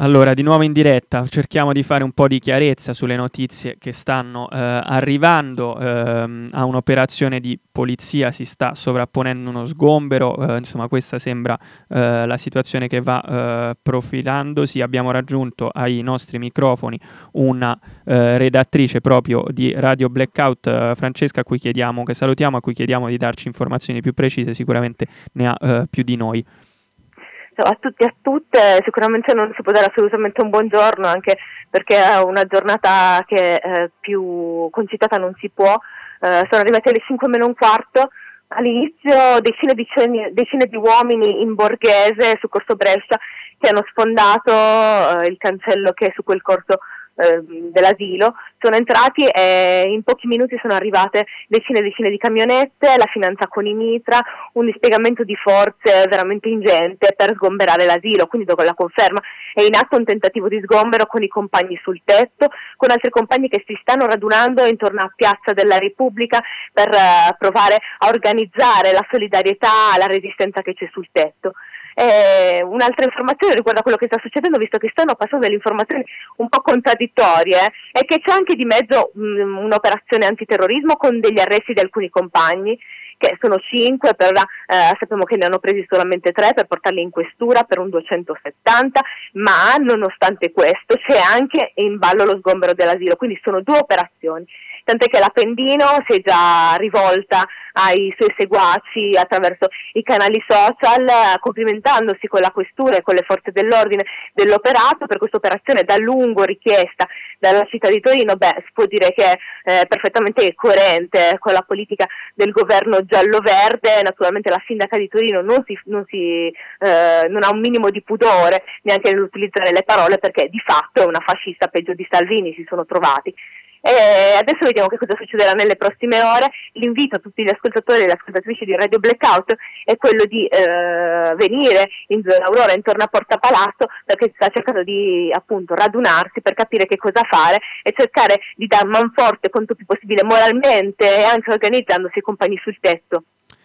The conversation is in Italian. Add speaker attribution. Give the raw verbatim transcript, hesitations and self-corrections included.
Speaker 1: Allora, di nuovo in diretta, cerchiamo di fare un po' di chiarezza sulle notizie che stanno eh, arrivando. Ehm, a un'operazione di polizia si sta sovrapponendo uno sgombero, eh, insomma questa sembra eh, la situazione che va eh, profilandosi. Abbiamo raggiunto ai nostri microfoni una eh, redattrice proprio di Radio Blackout, eh, Francesca, a cui chiediamo, che salutiamo, a cui chiediamo di darci informazioni più precise, sicuramente ne ha eh, più di noi.
Speaker 2: A tutti e a tutte, sicuramente non si può dare assolutamente un buongiorno, anche perché è una giornata che eh, più concitata non si può. Eh, sono arrivati alle cinque meno un quarto, all'inizio decine, decine, decine di uomini in borghese su Corso Brescia che hanno sfondato eh, il cancello che è su quel corso eh, dell'asilo, sono entrati e in pochi minuti sono arrivate decine e decine di camionette, la finanza con i mitra, un dispiegamento di forze veramente ingente per sgomberare l'asilo, quindi dopo la conferma è in atto un tentativo di sgombero con i compagni sul tetto, con altri compagni che si stanno radunando intorno a Piazza della Repubblica per uh, provare a organizzare la solidarietà alla resistenza che c'è sul tetto. Eh, un'altra informazione riguarda quello che sta succedendo, visto che stanno passando delle informazioni un po' contraddittorie, è che c'è anche di mezzo mh, un'operazione antiterrorismo con degli arresti di alcuni compagni, che sono cinque, per ora eh, sappiamo che ne hanno presi solamente tre per portarli in questura per un duecentosettanta, ma nonostante questo c'è anche in ballo lo sgombero dell'asilo, quindi sono due operazioni. Tant'è che l'Appendino si è già rivolta ai suoi seguaci attraverso i canali social, complimentandosi con la questura e con le forze dell'ordine dell'operato per questa operazione da lungo richiesta dalla città di Torino. Beh, si può dire che è perfettamente coerente con la politica del governo giallo-verde. Naturalmente la sindaca di Torino non, si, non, si, eh, non ha un minimo di pudore neanche nell'utilizzare le parole, perché di fatto è una fascista peggio di Salvini, si sono trovati. E adesso vediamo che cosa succederà nelle prossime ore. L'invito a tutti gli ascoltatori e le ascoltatrici di Radio Blackout è quello di eh, venire in zona Aurora, intorno a Porta Palazzo, perché si sta cercando di appunto radunarsi per capire che cosa fare e cercare di dar manforte quanto più possibile moralmente e anche organizzandosi i compagni sul tetto.